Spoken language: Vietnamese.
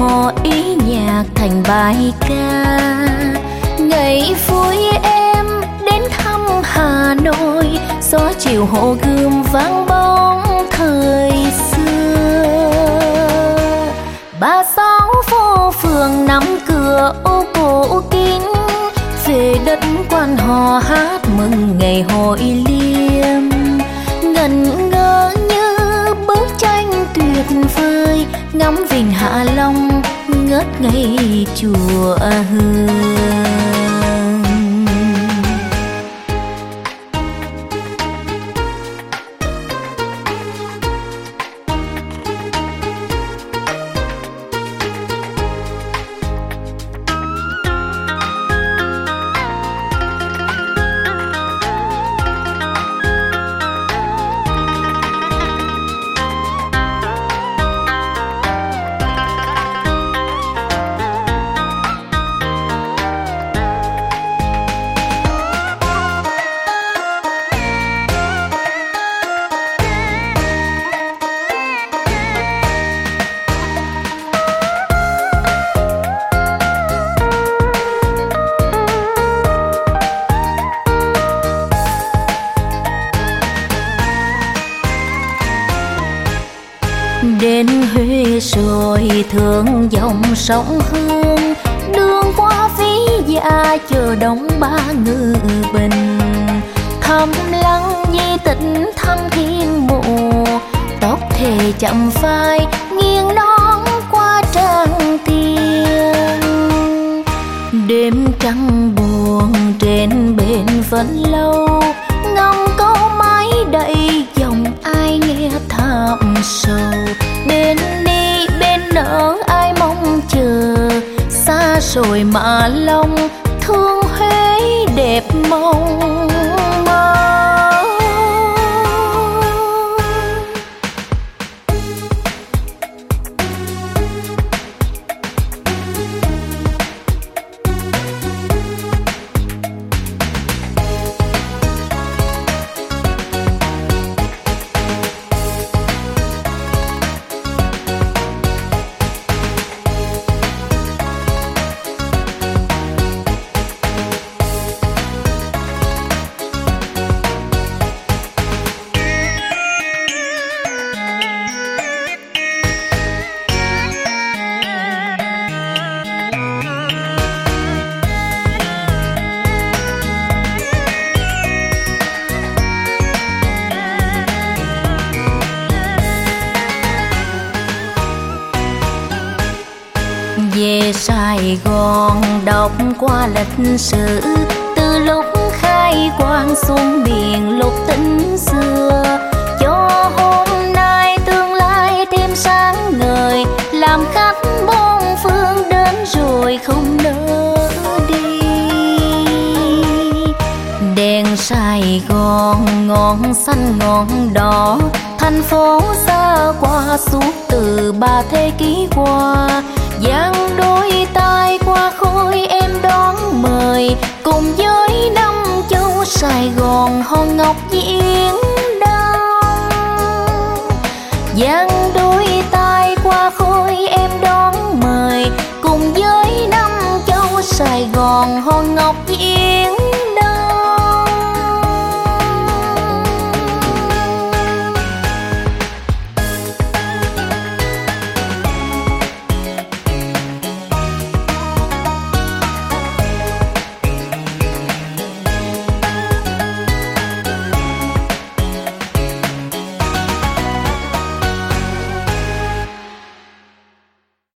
hò ý nhạc thành bài ca. Ngày vui em đến thăm Hà Nội, gió chiều Hồ Gươm vang bóng thời xưa. 36 phố phường nắm cửa ô cổ kính, về đất Quan Hò hát mừng ngày hội liêm. Ngẩn ngơ như bức tranh tuyệt vời, ngắm vịnh Hạ Long ngất ngây chùa Hương. Đến Huế rồi thương dòng sông Hương, đường qua Ví Dạ chờ đón Ba Ngư Bình. Thăm lăng di tích thăm Thiên Mộ, tóc thề chậm phai nghiêng nón qua Tràng Tiền. Đêm trăng buồn trên bến vẫn lâu, ngóng câu mái đầy dòng ai nghe thảm sầu. Bên đi bên nỡ ai mong chờ, xa rồi Mã Long thương Huế đẹp mong mơ. Về Sài Gòn đọc qua lịch sử, từ lúc khai quang xuống biển lục tính xưa, cho hôm nay tương lai thêm sáng ngời, làm khách bốn phương đến rồi không nỡ đi. Đèn Sài Gòn ngọn xanh ngọn đỏ, thành phố xa qua suốt từ 3 thế kỷ qua. Giang đôi tay qua khối em đón mời, cùng với năm châu Sài Gòn hòn ngọc diễn đông. Giang